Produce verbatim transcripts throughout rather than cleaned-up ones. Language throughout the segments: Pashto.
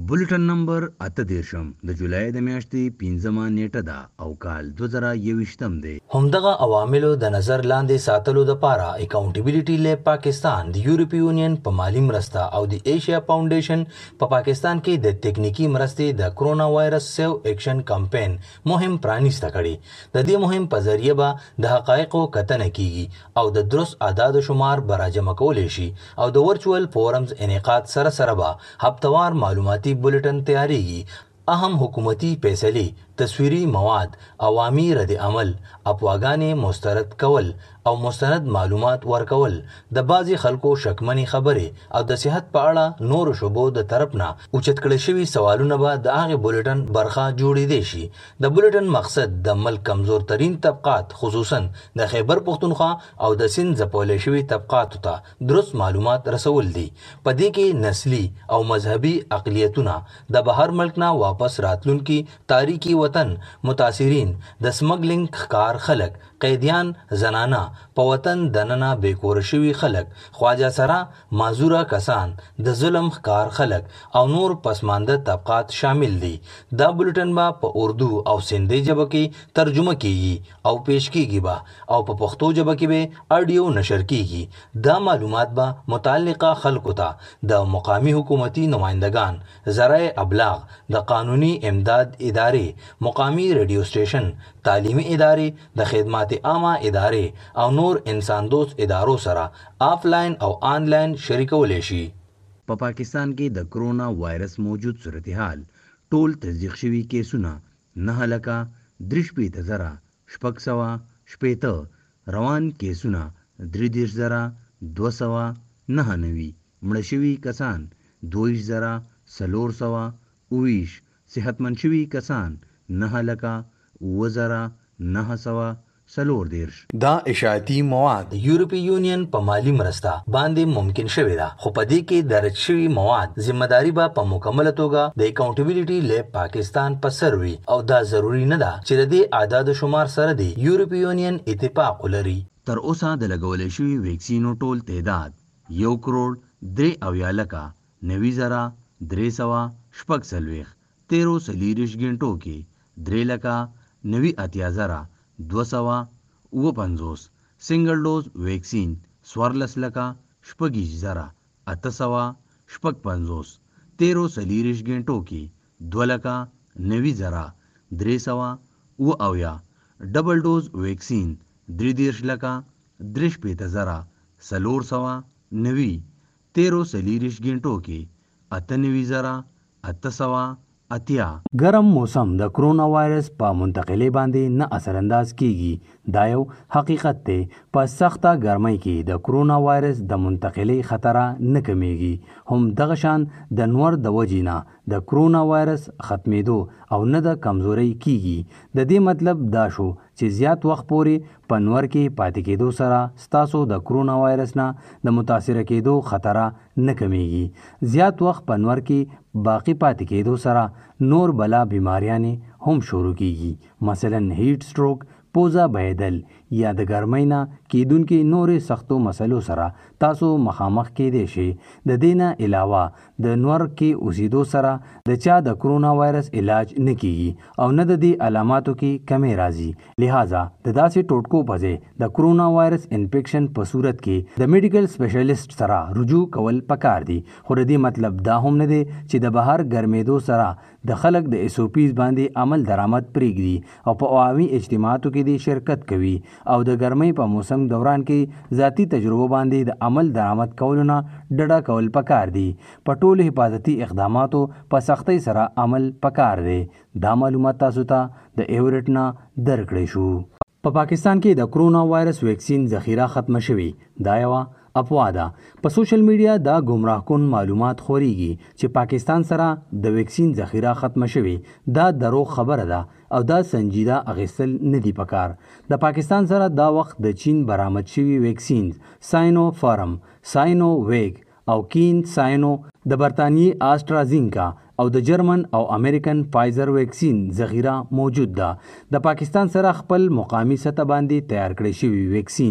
بولټن نمبر اته دیرشم د جولای د میاشتې پنځمه نیټه ده او کال دوه زره یوویشتم دی. همدغه عواملو د نظر لاندې ساتلو دپاره اکاونټیبلیټي لیب پاکستان د یورپی یونین په مالی مرسته او د ایشیا فاونډیشن په پاکستان کې د تکنیکی مرستې د کرونا وایرس سیو ایکشن کمپین مهم پرانیسته کړي. د دې مهم په ذریعه به د حقایقو کتنه کیږي او د درست اعداد شمار به راجمع کولی شي او د ورچوال فورمز انعقاد سره سره به هفتوار معلوماتي بولټن تیاریږي. اهم حکومتي فیصلې، تصویري مواد، عوامي رد عمل، افواګانې مسترد کول او مستند معلومات ورکول، د بعضی خلکو شکمنې خبرې او د صحت په اړه نورو شعبو د طرف نه اوچت کړي شوي سوالونه به د هغې بولټن برخه جوړېدی شي. د بولټن مقصد د ملک کمزور ترین طبقات خصوصا د خیبر پښتونخوا او د سند ځپولی شوي طبقاتو ته درست معلومات رسول دي. په دې کې نسلي او مذهبي اقلیتونه، د بهر ملک نه واپس راتلونکي تاریخي وطن متاثرین، د سمګلینګ ښکار خلک، قیدیان، زنانه، په وطن دننه بیکور شوي خلک، خواجه سره معذوره کسان، د ظلم ښکار خلک او نور پسمانده طبقات شامل دي. دا بولټن به په اردو او سندي ژبه کې ترجمه کیږي او پیش کیږي به او په پښتو ژبه کې به اډیو نشر کیږي. دا معلومات به متعلقه خلکو ته د مقامی حکومتي نمائندگان، ذرایع ابلاغ، د قانوني امداد ادارې، مقامی ریډیو سټیشن، تعلیمي ادارې، د خدمات عامه ادارې او نور انسان دوست ادارو سره آفلاین او آنلاین شریکولی شي. په پا پاکستان کې د کرونا وایرس موجود صورتحال ټول تصدیق شوي کیسونه نه لکه درې شپېته زره شپږ سوه شپېته، روان کیسونه درې دېرش زره دوه سوه نهه نوي، مړه شوي کسان دوه ویشت زره څلور سوه اوه ویشت، صحتمند شوي کسان نه لکه اوه زره نهه سوه څلور دېرش. دا اشاعتي مواد یورپی یونین په مالی مرسته باندې ممکن شوې ده، خو په دې کې درج شوي مواد ذمہداري به په مکمله توګه د اکاونټیبلیټي لیب پاکستان په سر وي او دا ضروري نه ده چې د دې اعداد شمار سره د یورپی یونین اتفاق ولري. تر اوسه د لګولې شوي ویکسینو ټول تعداد یو کروڑ درې اویا لکه نوي زره درې سوه شپږ څلوېښت، تیرو څلېرویشت ګنټو کې درې لکه نوي اتیا زره دوه سوه اوه پنځوس، سنګل ډوز ویکسین څوارلس لکه شپږ زره اته سوه شپږ پنځوس، تیرو څلېرویشت ګنټو کې دوه لکه نوي زره درې سوه اوه اویا، ډبل ډوز ویکسین درې دېرش لکه درې شپېته زره څلور سوه نوي، تیرو څلېرویشت ګنټو کې اته نوي زره اته سوه اتیا. ګرم موسم د کرونا وایرس په منتقلې باندې نه اثر انداز کیږي. دا یو حقیقت دی. په سخته ګرمۍ کې د کرونا وایرس د منتقلې خطر نه کمیږي. هم دغه شان د نور د وجې نه د کرونا وایرس ختمېدو او نه د کمزورۍ کیږي. د دې مطلب دا شو چې زیات وخت پورې په نور کې پاتې کېدو سره ستاسو د کرونا وایرس نه د متاثره کېدو خطر نه کمیږي. زیات وخت په نور کې باقی پاتې کېدو سره نور بلا بیماریانې هم شروع کیږي، مثلا هیټ سټروک، پوزه بهیدل یا د ګرمۍ نه کیدونکې نورې سختو مسلو سره تاسو مخامخ کېدی شئ. د دې نه علاوه د نور کې اوسېدو سره د چا د کرونا وایرس علاج نه کیږي او نه د دې علاماتو کې کمی راځي. لہذا د داسې ټوټکو په ځای د کرونا وایرس انفیکشن په صورت کې د میډیکل سپیشلیسټ سره رجوع کول پکار دي. خو د دې مطلب دا هم نه دی چې د بهر ګرمېدو سره د خلک د ایس او پیز باندې عمل درآمد پرېږدي او په عوامي اجتماعاتو کې د شرکت کوي او د ګرمۍ په موسم دوران کې ذاتی تجربو باندې د عمل درآمد کولو نه ډډه کول پکار دي. په ټولو حفاظتي اقداماتو په سختۍ سره عمل پکار دی. دا معلومات تاسو ته د ایورټ نه درکړی شو. په پاکستان کې د کرونا وایرس ویکسین ذخیره ختمه شوې. دا یوه افوا ده. په سوشل میډیا دا گمراه کن معلومات خوريږي چې پاکستان سره د ویکسین ذخیره ختمه شوې. دا درو خبره ده او دا سنجیده اغیستل نه دی پکار. د پاکستان سره دا وخت د چین برآمد شوي ویکسین ساینو فارم، ساینو ویگ او کین ساینو، د برطانیې آسټرازینکا او د جرمن او امریکن فایزر ویکسین ذخیره موجود ده. د پاکستان سره خپل مقامی سطح باندې تیار کړی شوی ویکسین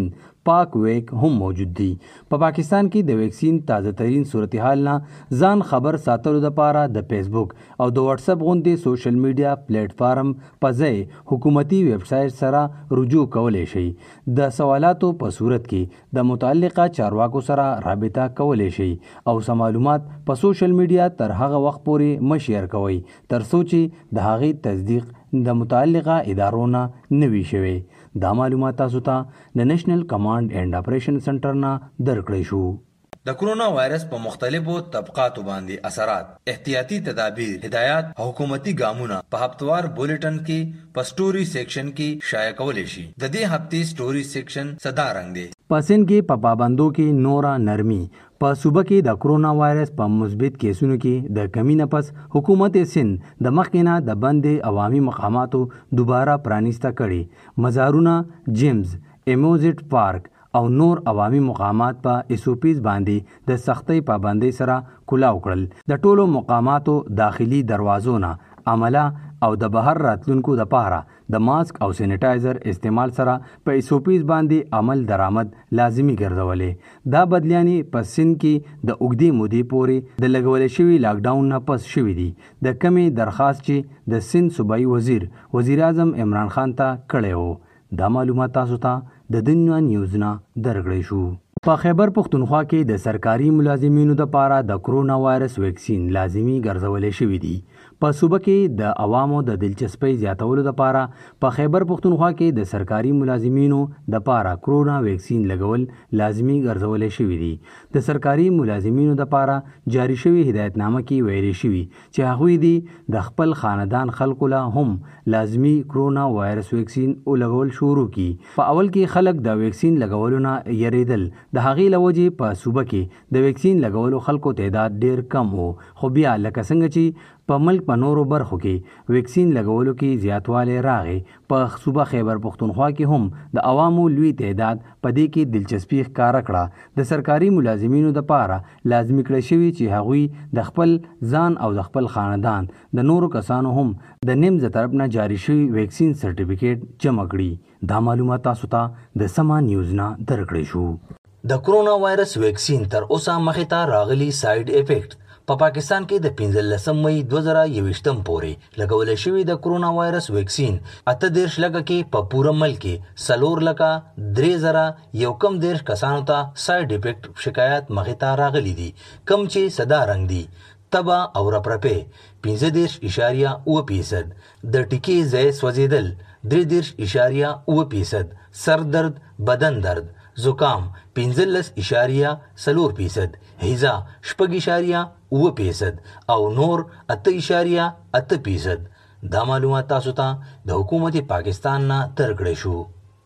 پاک ویک هم موجود دي. په پا پاکستان کې د ویکسین تازه ترین صورتحال نه ځان خبر ساتلو لپاره د فیسبوک او د واتس اپ غوندې سوشل میډیا پلیټ فارم په ځای حکومتي ویب سایټ سره رجوع کولی شي. د سوالاتو په صورت کې د متعلقه چارواکو سره رابطه کولی شي او سم معلومات په سوشل میډیا تر هغه وخت پورې مشیر کوي تر څو چې د هغې تصدیق د متعلقه ادارو نه نه وي شوی. دا معلومات تاسو ته د نیشنل کمانډ اینډ اپریشن سنټر نه درکړی شو. د کرونا وایرس په مختلفو طبقاتو باندې اثرات، احتیاطي تدابیر، هدایات او حکومتي ګامونه په هفتوار بولټن کې په سټوري سیکشن کې شایع کولی شي. د دې هفتې سټوري سیکشن صدا رنګ دی. په سند کې په پابندو کې نورا نرمي. په صوبه کې د کرونا وایرس په مثبت کیسونو کې د کمی نه پس حکومت سند د مخکې نه د بندې عوامي مقاماتو دوباره پرانیسته کړي. مزارونه، جیمز، ایموزیټ پارک او نور عوامي مقامات په ایسوپیز باندې د سختۍ پابندۍ سره کلاو کړل. د ټولو مقاماتو داخلي دروازو نه عمله او د بهر راتلونکو د پاره د ماسک او سینیټایزر استعمال سره په ایسوپیز باندې عمل درآمد لازمی ګرځولې. دا بدلیانې په سند کې د اوږدې مودې پورې د لګولې شوي لاکډاون نه پس شوي دي. د کمې درخواست چې د سند صوبایي وزیر وزیر اعظم عمران خان ته کړی و. دا معلومات تاسو ته د دنیا نیوز نه درکړی شو. په خیبر پختونخوا کې د سرکاري ملازمینو لپاره د کرونا وایرس ویکسین لازمی ګرځولې شوي دي. په صوبه کې د عوامو د دلچسپۍ زیاتولو لپاره په خیبر پختونخوا کې د سرکاري ملازمینو لپاره کرونا ویکسین لګول لازمی ګرځولې شوي دي. د سرکاري ملازمینو لپاره جاری شوي هدایتنامه کې ویلي شوي چې هغوی دي د خپل خاندان خلکو له هم لازمی کرونا وایرس ویکسین لګول شروع کړي. په اول کې خلک د ویکسین لګولو نه یریدل. د هغې له وجې په صوبه کې د ویکسین لګولو خلکو تعداد ډیر کم و. خو بیا لکه څنګه چې په ملک په نورو برخو کې ویکسین لګولو کې زیاتوالی راغی، په صوبه خیبر پختونخوا کې هم د عوامو لوی تعداد په دې کې دلچسپي ښکاره کړه. د سرکاري ملازمینو دپاره لازمي کړی شوي چې هغوی د خپل ځان او د خپل خاندان د نورو کسانو هم د نیمز طرف نه جاری شوي ویکسین سرټیفیکیټ جمع کړي. دا معلومات تاسو ته د سما نیوز نه درکړی شو. د کرونا وایرس ویکسین تر اوسه مخې ته راغلي سایډ افیکټ. په پا پاکستان کې د پنځلسم مئی دوه زره یویشتم پورې لګولی شوي د کرونا وایرس ویکسین اته دېرش لکه کې په پوره ملک کې څلور لکه درې زره یو کم دېرش کسانو ته سایډ افیکټ شکایات مخې ته راغلي دي، کم چې سدا رنګ دي. تبه او رپرپې پنځه دېرش اشاریه اوه فیصد، د ټیکې ځای سوځېدل درې دېرش اشاریه اوه فیصد، سر درد، بدن درد، زکام پنځلس اشاریه څلور فیصد، هیزه شپږ اشاریه اوه فیصد او نور اته اشاریه اته فیصد. دا معلومات تاسو ته د حکومت پاکستان نه درکړی شو.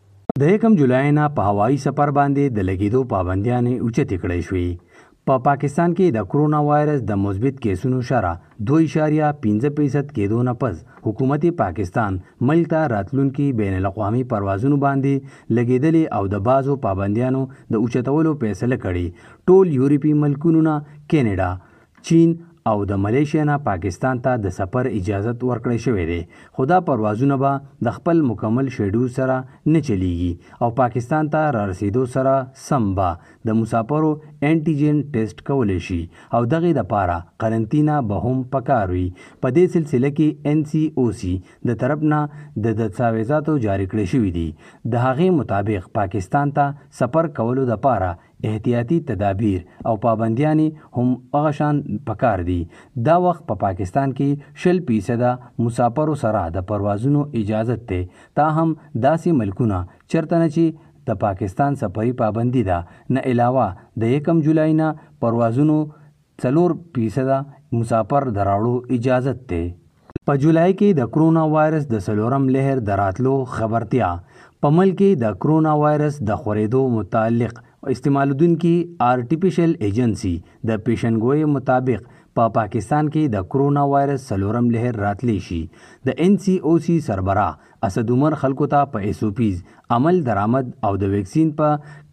د یکم جولای نه په هوایي سفر باندې د لګېدو پابندیانې اوچتې کړی شوې. په پا پاکستان کې د کرونا وایرس د مثبت کیسونو شرح دوه اشاریه پنځه فیصد کېدو نه پس حکومت پاکستان ملک ته راتلونکي بین الاقوامي پروازونو باندې لګېدلې او د بعضو پابندیانو د اوچتولو فیصله کړې. ټول یورپي ملکونو نه کینیډا، چین او د ملیشیا نه پاکستان ته د سفر اجازت ورکړی شوی دی، خو دا پروازونه به د خپل مکمل شیډول سره نه چلیږي او پاکستان ته را رسیدو سره سم به د مسافرو انټیجن ټیسټ کولی شي او دغې دپاره قرنطینه به هم پکار وي. په دې سلسله کې ان سی او سی د طرف نه د دستاویزاتو جاری کړی شوي دي. د هغې مطابق پاکستان ته سفر کولو دپاره احتیاطي تدابیر او پابندیانې هم هغه شان پکار دي. دا وخت په پا پاکستان کې شل فیصده مسافرو سره د پروازونو اجازت دی. تاهم داسې ملکونه چرته نه چې د پاکستان سفري پابندي ده، نه علاوه د یکم جولای نه پروازونو څلور فیصده مسافر د راوړو اجازت دی. په جولای کې د کرونا وایرس د څلورم لهر د راتلو خبرتیا. په ملک کې د کرونا وایرس د خورېدو متعلق استعمالوونکي آرټیفیشل ایجنسی د پیشنګوی مطابق په پا پاکستان کې د کرونا وایرس څلورم لهر راتلی شي. د ان سی او سی سربراہ اسد عمر خلکو ته په ایسوپیز عمل درآمد او د ویکسین په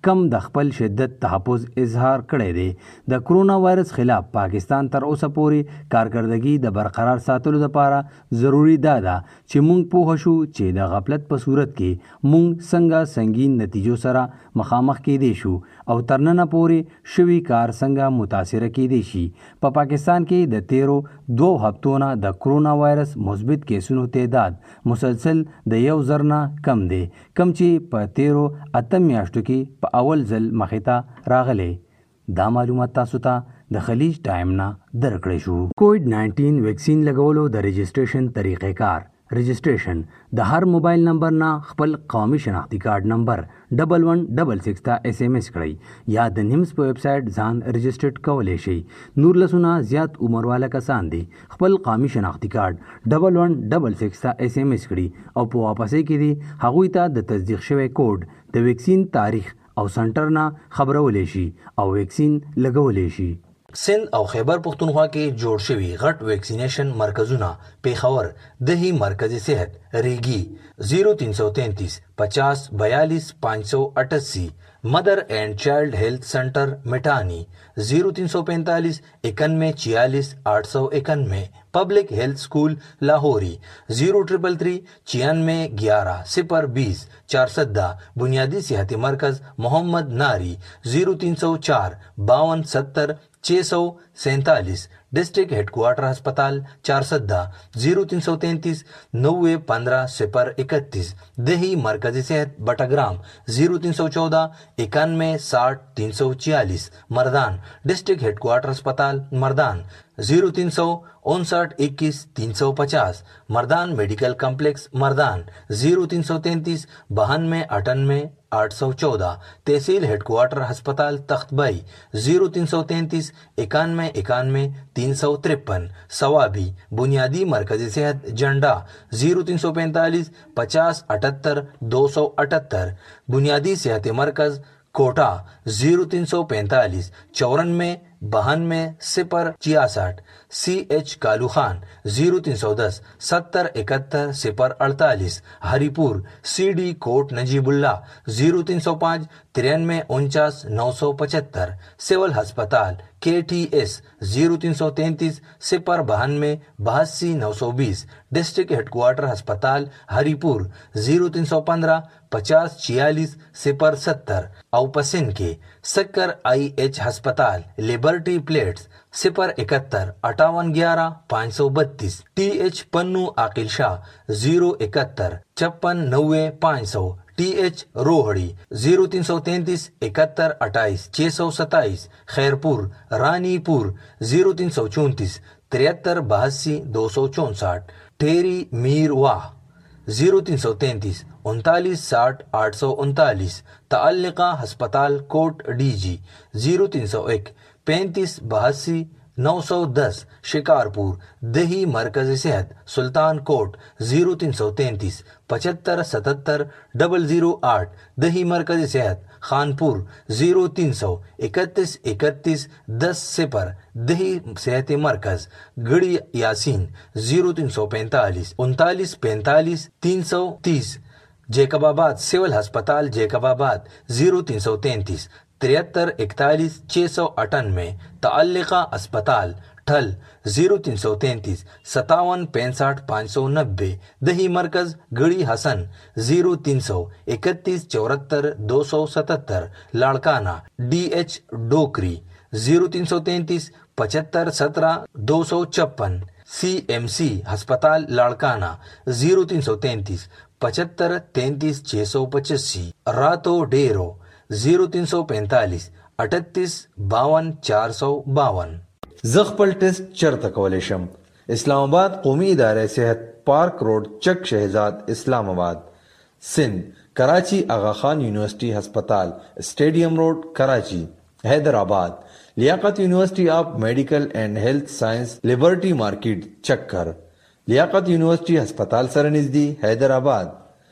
کم د خپل شدت تحفظ اظهار کړی دی د کرونا وایرس خلاف پاکستان تر اوسه پورې کارکردګي د برقرار ساتلو لپاره ضروری دا ده چې موږ پوه شو چې د غفلت په صورت کې موږ څنګه سنگین نتیجو سره مخامخ کېدی شو او تر ننه پورې شوي کار څنګه متاثره کېدی شي. په پاکستان کې د تیرو دوو هفتو نه د کرونا وایرس مثبت کیسونو تعداد مسلسل د یو زر نه کم دی، کم چې په تیرو اته میاشتو کې په اول ځل مخې ته راغلی. دا معلومات تاسو ته د خلیج ټایم نه درکړی شو. کووډ ناینټین ویکسین لګولو د رجسټریشن طریقې کار. رجسټریشن د هر موبایل نمبر نه خپل قومي شناختی کارت نمبر ډبل ون ډبل سکس ته ایس ایم ایس کړئ یا د نیمز په ویب سایټ ځان رجسټرډ کولی شئ. نورلسونه زیات عمر والا کسان دي خپل قومي شناختی کارت ډبل ون ډبل سکس ته ایس ایم ایس کړي او په واپسۍ کې دي هغوی ته د تصدیق شوی کوډ د ویکسین تاریخ او سنټر نه خبرولی شي او ویکسین لګولی شي. سندھ او خیبر پختونخوا کې جوړ شوي غټ ویکسینیشن مرکزونه پیښور دہی مرکز صحت ریگی زیرو تین سو تینتیس پچاس بیالیس پانچ سو اٹھاسی، مدر اینڈ چائلڈ ہیلتھ سینٹر مٹانی زیرو تین سو پینتالیس اکانوے چھیالیس آٹھ سو اکانوے، پبلک ہیلتھ اسکول لاہوری زیرو ٹریپل تھری چھیانوے گیارہ صفر بیس چارسدہ، بنیادی صحتی مرکز محمد ناری زیرو تین سو چار باون ستر چھ سو سینتالیس، ڈسٹرکٹ ہیڈ کوارٹر ہسپتال چارسدہ زیرو تین سو تینتیس نوے پندرہ صفر اکتیس، دیہی مرکزی صحت بٹاگرام زیرو تین سو چودہ اکانوے ساٹھ تین سو چھیالیس، مردان ڈسٹرکٹ ہیڈ کوارٹر ہسپتال مردان زیرو تین سو انسٹھ اکیس تین سو پچاس، مردان میڈیکل کمپلیکس مردان زیرو تین سو تینتیس بہانوے اٹھانوے آٹھ سو چودہ، تحصیل ہیڈ کوارٹر ہسپتال تخت بائی زیرو تین سو تینتیس اکانوے اکانوے تین سو ترپن، ثوابی بنیادی مرکزی صحت جنڈا زیرو تین سو پینتالیس پچاس اٹھتر دو سو اٹھتر، بنیادی صحت مرکز کوٹا زیرو تین سو پینتالیس چورانوے بہانوے صفر چھیاسٹھ، سی ایچ کالو خان زیرو تین سو دس ستر اکہتر صفر اڑتالیس، ہری پور سی ڈی کوٹ نجیب اللہ زیرو تین سو پانچ ترانوے انچاس نو سو پچہتر، سول ہسپتال کے ٹی ایس زیرو تین سو تینتیس صفر بہانوے بہاسی نو سو بیس، ڈسٹرکٹ ہیڈ کوارٹر ہسپتال ہری پور زیرو تین سو پندرہ پچاس چھیالیس صفر ستر، او پسند کے سکر آئی ایچ ہسپتال لبرٹی پلیٹس صفر اکہتر اٹھاون گیارہ پانچ سو بتیس، ٹی ایچ پنو عاقل شاہ زیرو اکہتر چھپن نوے پانچ سو، ٹی ایچ روہڑی زیرو تین سو تینتیس اکہتر اٹھائیس چھ سو ستائیس، خیرپور رانی پور زیرو تین سو چونتیس تریہتر بہاسی دو سو چونسٹھ، ٹھیری میر واہ زیرو تین سو تینتیس انتالیس ساٹھ آٹھ سو انتالیس، تعلقہ ہسپتال کوٹ ڈی جی زیرو تین سو ایک پینتیس بہاسی نو سو دس، شکارپور دیہی مرکز صحت سلطان کوٹ زیرو تین سو تینتیس پچہتر ستہتر ڈبل زیرو آٹھ، دیہی مرکز صحت خانپور زیرو تین سو اکتیس اکتیس دس صفر، دیہی صحت مرکز گڑی یاسین زیرو تین سو پینتالیس انتالیس پینتالیس تین سو تیس، جیکب آباد سول ہسپتال جیکب آباد زیرو تین سو تینتیس تریہتر اکتالیس چھ سو اٹھانوے، تعلقہ اسپتال ٹھل زیرو تین سو تینتیس ستاون پینسٹھ پانچ سو نبے، دیہی مرکز گڑی حسن زیرو تین سو اکتیس چورہتر دو سو ستہتر، لاڑکانہ ڈی ایچ ڈوکری زیرو تین سو تینتیس پچہتر سترہ دو سو چھپن، سی ایم سی ہسپتال لاڑکانہ زیرو تین سو تینتیس پچہتر تینتیس چھ سو پچاسی، راتو ڈیرو زیرو تین سو پینتالیس اٹھتیس باون چار سو باون. زخپل ٹیسٹ چرته کولی شم؟ اسلام آباد قومی ادارہ صحت پارک روڈ چک شہزاد اسلام آباد. سندھ کراچی آغا خان یونیورسٹی ہسپتال اسٹیڈیم روڈ کراچی. حیدرآباد لیاقت یونیورسٹی آف میڈیکل اینڈ ہیلتھ سائنس لبرٹی مارکیٹ چکر. لیاقت یونیورسٹی ہسپتال سره نزدی حیدرآباد.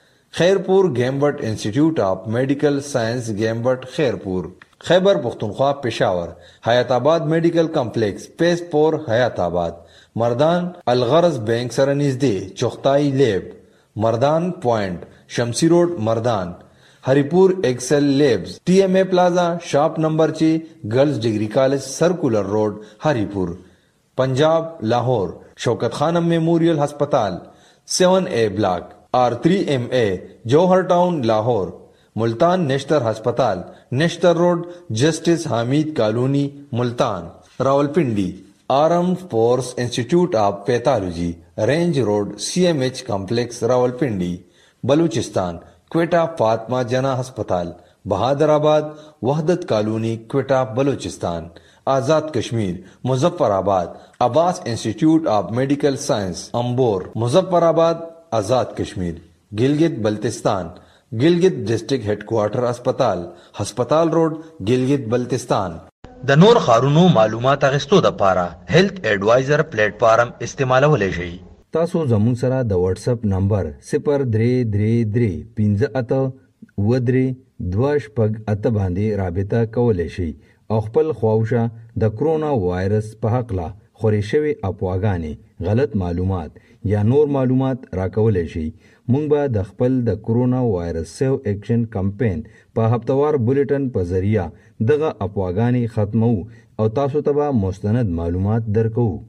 خیرپور گیمبٹ انسٹیٹیوٹ آف میڈیکل سائنس گیمبٹ خیرپور. خیبر پختونخوا پشاور حیات آباد میڈیکل کمپلیکس پیس پور حیات آباد. مردان الغرض بینک سره نزدی چختائی لیب. مردان پوائنٹ شمسی روڈ مردان. Haripur Excel Labs, TMA plaza, shop number छह, girls degree college, circular road, Haripur. Punjab Lahore, Shaukat Khanum memorial अस्पताल, seven A block, R three M A, Johar town Lahore. Multan Nishtar अस्पताल, Nishtar road, justice Hamid colony, Multan. Rawalpindi, arm force institute of pathology, range road, CMH complex, Rawalpindi. Balochistan, Quetta Fatima Jinnah अस्पताल, Bahadurabad, Wahdat colony, Quetta, Balochistan. Azad Kashmir, Muzaffarabad, Abbas institute of medical science, Ambore, Muzaffarabad, Azad Kashmir. Gilgit Baltistan, Gilgit district headquarter अस्पताल, हस्पताल रोड, गिलगित बल्तिस्तान। د نور خارونو معلومات اغستو د پاره هیلث ایڈوایزر پلیټ فارم استعمالولای شئ. تاسو زموږ سره د واتس اپ نمبر صفر درې درې درې پنځه اته اوه درې دوه شپږ اته باندې رابطه کولی شئ او خپل خواوشه د کرونا وایرس په هکله خورې شوې افواګانې، غلط معلومات یا نور معلومات راکولی شئ. مونږ به د خپل د کرونا وایرس سیو ایکشن کمپین په هفتوار بولیټن په ذریعه دغه افواګانې ختمو او تاسو ته به مستند معلومات درکوو.